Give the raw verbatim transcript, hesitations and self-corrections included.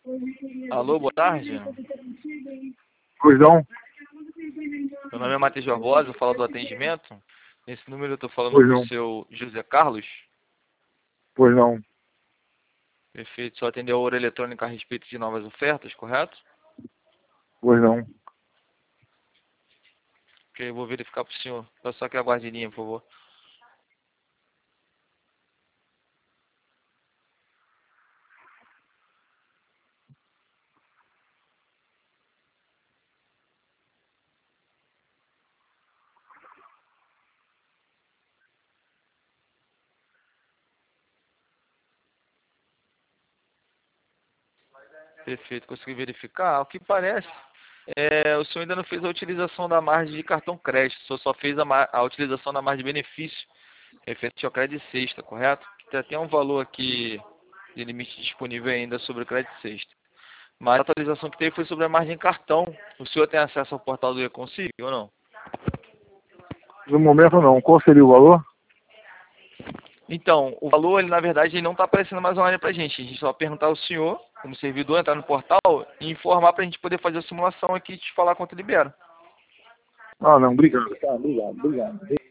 Alô, boa tarde. Pois não? Meu nome é Matheus Barbosa, eu falo do atendimento. Nesse número eu estou falando Pois com o não? seu José Carlos. Pois não? Perfeito, só atendeu a hora eletrônica a respeito de novas ofertas, correto? Pois não? Ok, eu vou verificar para o senhor. Eu só que aguarde em linha, por favor. Perfeito, consegui verificar. Ao que parece, é, o senhor ainda não fez a utilização da margem de cartão crédito. O senhor só fez a, ma- a utilização da margem de benefício referente ao crédito sexta, correto? Que tem um valor aqui de limite disponível ainda sobre o crédito sexta. Mas a atualização que teve foi sobre a margem cartão. O senhor tem acesso ao portal do Econsigo ou não? No momento não. Qual seria o valor? Então, o valor, ele, na verdade, ele não está aparecendo mais online para a gente. A gente só vai perguntar ao senhor, como servidor, entrar no portal e informar para a gente poder fazer a simulação aqui e te falar quanto libera. Ah, não. Obrigado. Tá, obrigado, obrigado.